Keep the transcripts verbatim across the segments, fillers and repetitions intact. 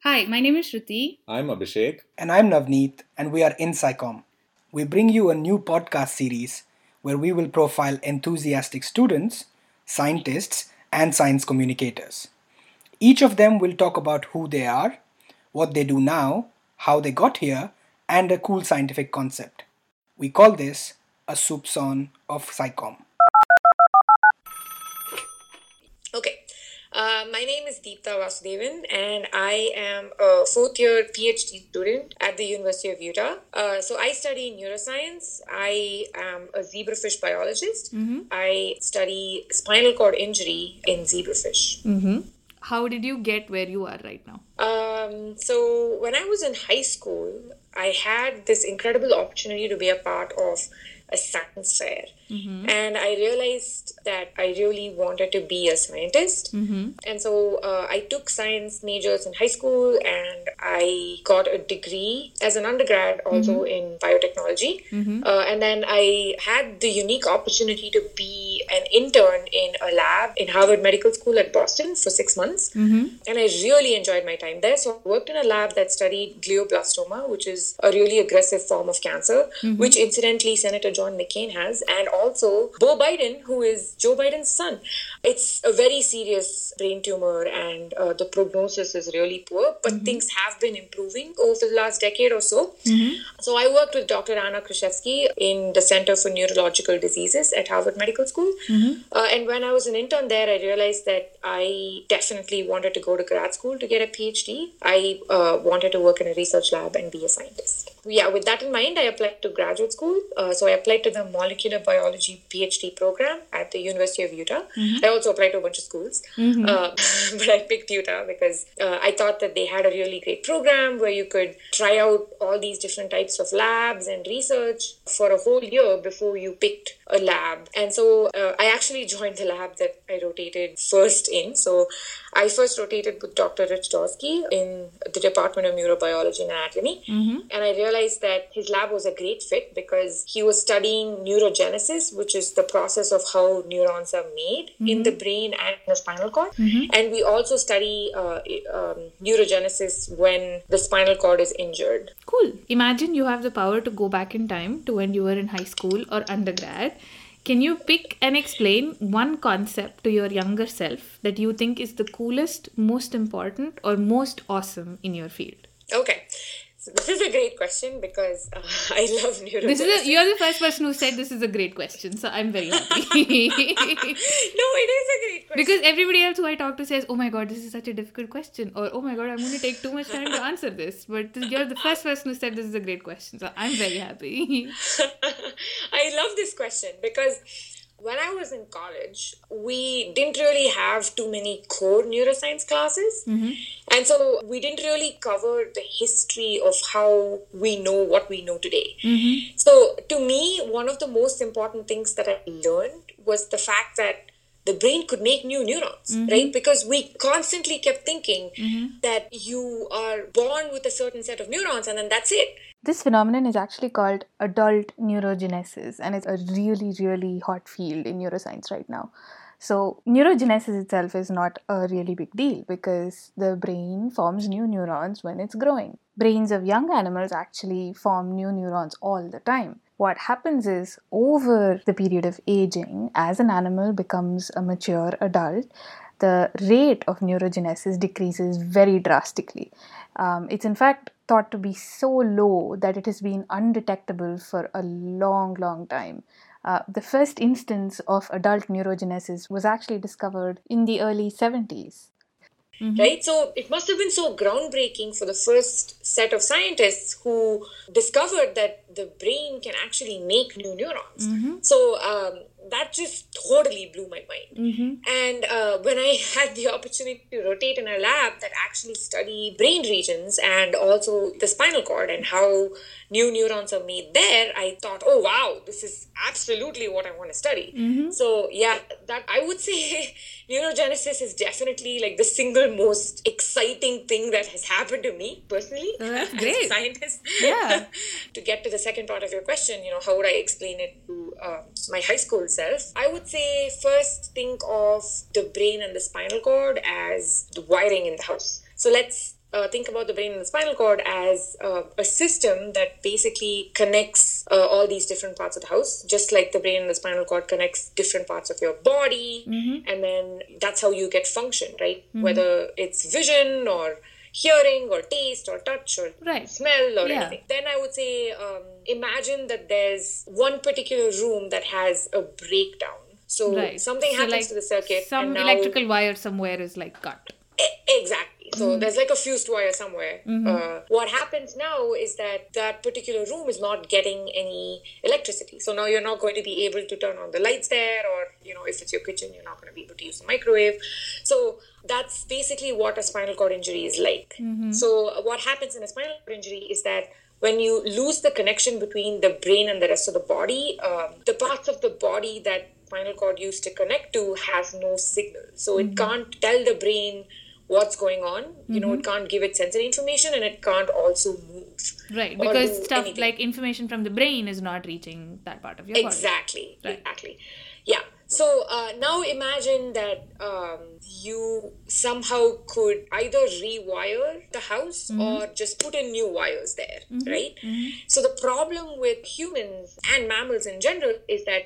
Hi, my name is Shruti. I'm Abhishek. And I'm Navneet, and we are in SciComm. We bring you a new podcast series where we will profile enthusiastic students, scientists, and science communicators. Each of them will talk about who they are, what they do now, how they got here, and a cool scientific concept. We call this a soupçon of SciComm. Okay. Uh, my name is Deepta Vasudevan, and I am a fourth year PhD student at the University of Utah. Uh, so I study neuroscience. I am a zebrafish biologist. Mm-hmm. I study spinal cord injury in zebrafish. Mm-hmm. How did you get where you are right now? Um, so when I was in high school, I had this incredible opportunity to be a part of a science fair. Mm-hmm. And I realized that I really wanted to be a scientist. Mm-hmm. And so uh, I took science majors in high school, and I got a degree as an undergrad also Mm-hmm. in biotechnology. Mm-hmm. Uh, and then I had the unique opportunity to be an intern in a lab in Harvard Medical School at Boston for six months. Mm-hmm. And I really enjoyed my time there. So I worked in a lab that studied glioblastoma, which is a really aggressive form of cancer, Mm-hmm. which incidentally Senator John McCain has, and also Beau Biden, who is Joe Biden's son. It's a very serious brain tumor, and uh, the prognosis is really poor, but Mm-hmm. things have been improving over the last decade or so. Mm-hmm. So I worked with Doctor Anna Krzyzewski in the Center for Neurological Diseases at Harvard Medical School. Mm-hmm. Uh, and when I was an intern there, I realized that I definitely wanted to go to grad school to get a PhD. I uh, wanted to work in a research lab and be a scientist. Yeah, with that in mind, I applied to graduate school. Uh, so I applied to the Molecular Biology PhD program at the University of Utah. Mm-hmm. I also applied to a bunch of schools, Mm-hmm. uh, but I picked Utah because uh, I thought that they had a really great program where you could try out all these different types of labs and research for a whole year before you picked a lab. And so uh, I actually joined the lab that I rotated first in. So I first rotated with Doctor Rich Dorsky in the Department of Neurobiology and Anatomy. Mm-hmm. And I realized that his lab was a great fit because he was studying neurogenesis, which is the process of how neurons are made Mm-hmm. in the brain and the spinal cord. Mm-hmm. And we also study uh, um, neurogenesis when the spinal cord is injured. Cool. Imagine you have the power to go back in time to when you were in high school or undergrad. Can you pick and explain one concept to your younger self that you think is the coolest, most important, or most awesome in your field? Okay. So this is a great question because uh, I love neurogenesis. This is a, you're the first person who said this is a great question, so I'm very happy. No, it is a great question. Because everybody else who I talk to says, oh my god, this is such a difficult question, or oh my god, I'm going to take too much time to answer this. But this, you're the first person who said this is a great question, so I'm very happy. I love this question because when I was in college, we didn't really have too many core neuroscience classes. Mm-hmm. And so we didn't really cover the history of how we know what we know today. Mm-hmm. So to me, one of the most important things that I learned was the fact that the brain could make new neurons, Mm-hmm. right? Because we constantly kept thinking Mm-hmm. that you are born with a certain set of neurons and then that's it. This phenomenon is actually called adult neurogenesis, and it's a really, really hot field in neuroscience right now. So, neurogenesis itself is not a really big deal because the brain forms new neurons when it's growing. Brains of young animals actually form new neurons all the time. What happens is, over the period of aging, as an animal becomes a mature adult, the rate of neurogenesis decreases very drastically. Um, it's in fact thought to be so low that it has been undetectable for a long, long time. Uh, the first instance of adult neurogenesis was actually discovered in the early seventies. Mm-hmm. Right? So it must have been so groundbreaking for the first set of scientists who discovered that the brain can actually make new neurons. Mm-hmm. So um, that just totally blew my mind. Mm-hmm. And uh, when I had the opportunity to rotate in a lab that actually studied brain regions and also the spinal cord and how new neurons are made there, I thought, oh wow, this is absolutely what I want to study. Mm-hmm. So yeah, that I would say neurogenesis is definitely like the single most exciting thing that has happened to me personally. Oh, that's as great. a scientist. Yeah. To get to the second part of your question, you know, how would I explain it to uh, my high school self? I would say first think of the brain and the spinal cord as the wiring in the house. So let's uh, think about the brain and the spinal cord as uh, a system that basically connects uh, all these different parts of the house, just like the brain and the spinal cord connects different parts of your body. Mm-hmm. And then that's how you get function, right? Mm-hmm. Whether it's vision or hearing or taste or touch or right. smell or yeah. anything. Then I would say, um, imagine that there's one particular room that has a breakdown. So right. something so happens like to the circuit. Some and now, electrical wire somewhere is like cut. E- exactly. So mm-hmm. there's like a fused wire somewhere. Mm-hmm. Uh, what happens now is that that particular room is not getting any electricity. So now you're not going to be able to turn on the lights there, or, you know, if it's your kitchen, you're not going to be able to use the microwave. So that's basically what a spinal cord injury is like. Mm-hmm. So what happens in a spinal cord injury is that when you lose the connection between the brain and the rest of the body, um, the parts of the body that spinal cord used to connect to has no signal. So mm-hmm. it can't tell the brain what's going on. Mm-hmm. You know, it can't give it sensory information, and it can't also move. Right, because stuff anything. Like information from the brain is not reaching that part of your exactly, body. Exactly, right. exactly. Yeah. So uh, now imagine that um, you somehow could either rewire the house mm-hmm. or just put in new wires there, mm-hmm. right? Mm-hmm. So the problem with humans and mammals in general is that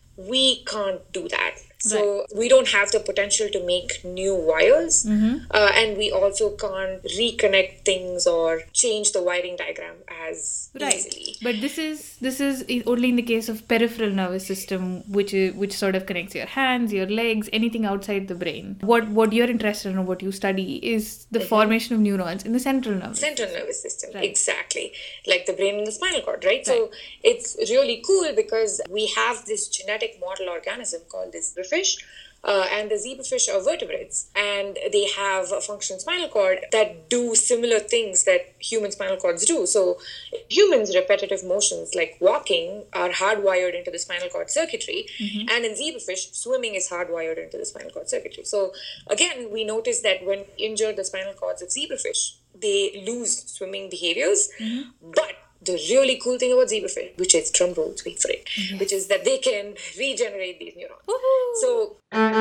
we can't do that. So right. we don't have the potential to make new wires, mm-hmm. uh, and we also can't reconnect things or change the wiring diagram as right. easily. But this is this is only in the case of peripheral nervous system, which is, which sort of connects your hands, your legs, anything outside the brain. What what you're interested in or what you study is the mm-hmm. formation of neurons in the central nervous central system. nervous system. Right. Exactly, like the brain and the spinal cord, right? right? So it's really cool because we have this genetic model organism called this fish, uh, and the zebrafish are vertebrates, and they have a functional spinal cord that do similar things that human spinal cords do. So humans' repetitive motions like walking are hardwired into the spinal cord circuitry, mm-hmm. and in zebrafish, swimming is hardwired into the spinal cord circuitry. So again, we notice that when we injure the spinal cords of zebrafish, they lose swimming behaviors, mm-hmm. but the really cool thing about zebrafish, which is drum rolls, wait for it, yes. which is that they can regenerate these neurons. Woo-hoo. So,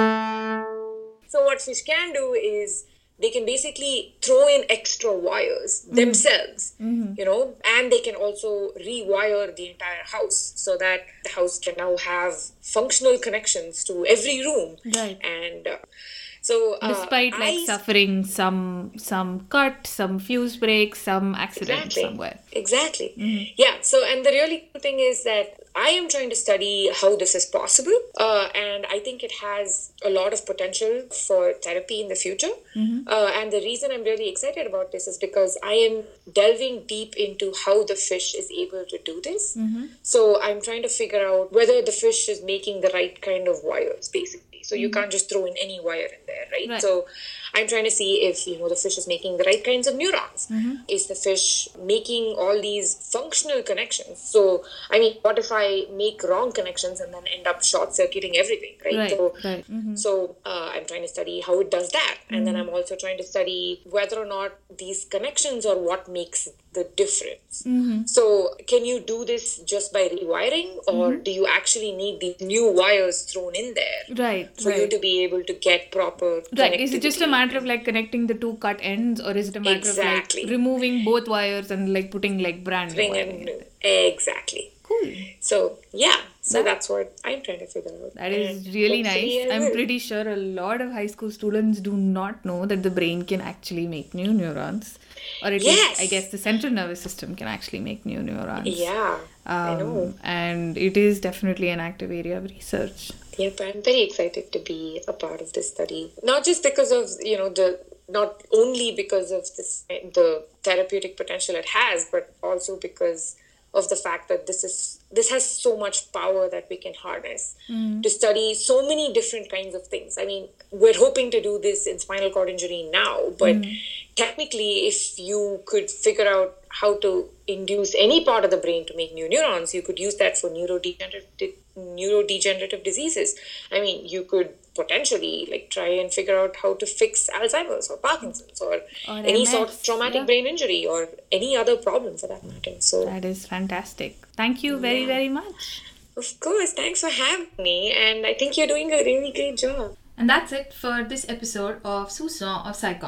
so what fish can do is they can basically throw in extra wires mm-hmm. themselves, mm-hmm. you know, and they can also rewire the entire house so that the house can now have functional connections to every room. Right. And uh, So, uh, despite like I, suffering some some cut, some fuse break, some accident exactly, somewhere. Exactly. Mm-hmm. Yeah. So, and the really cool thing is that I am trying to study how this is possible, uh, and I think it has a lot of potential for therapy in the future. Mm-hmm. Uh, and the reason I'm really excited about this is because I am delving deep into how the fish is able to do this. Mm-hmm. So, I'm trying to figure out whether the fish is making the right kind of wires, basically. So you can't just throw in any wire in there, right? right? So I'm trying to see if, you know, the fish is making the right kinds of neurons. Mm-hmm. Is the fish making all these functional connections? So, I mean, what if I make wrong connections and then end up short-circuiting everything, right? Right, so, right. Mm-hmm. so uh, I'm trying to study how it does that. Mm-hmm. And then I'm also trying to study whether or not these connections are what makes the difference. Mm-hmm. So can you do this just by rewiring, or mm-hmm. do you actually need these new wires thrown in there right, for right. you to be able to get proper right? Is it just a matter of like connecting the two cut ends, or is it a matter exactly. of like removing both wires and like putting like brand new wiring? Exactly. Cool. So yeah, so that, that's what I'm trying to figure out. That is and really nice. I'm pretty sure a lot of high school students do not know that the brain can actually make new neurons. Or at yes. least, I guess, the central nervous system can actually make new neurons. Yeah, um, I know. And it is definitely an active area of research. Yep, I'm very excited to be a part of this study. Not just because of, you know, the, not only because of this, the therapeutic potential it has, but also because of the fact that this is this has so much power that we can harness mm. to study so many different kinds of things. I mean, we're hoping to do this in spinal cord injury now, but mm. technically, if you could figure out how to induce any part of the brain to make new neurons, you could use that for neurodegenerative neurodegenerative diseases. I mean, you could potentially like try and figure out how to fix Alzheimer's or Parkinson's or, or any M S, sort of traumatic yeah. brain injury or any other problem for that matter. So that is fantastic. Thank you very, yeah. very much. Of course. Thanks for having me. And I think you're doing a really great job. And that's it for this episode of Sousson of SciComm.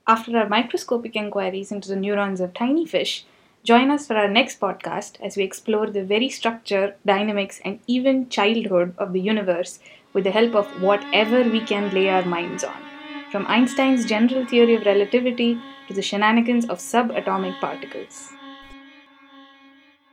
After our microscopic inquiries into the neurons of tiny fish, join us for our next podcast as we explore the very structure, dynamics, and even childhood of the universe with the help of whatever we can lay our minds on, from Einstein's general theory of relativity to the shenanigans of subatomic particles.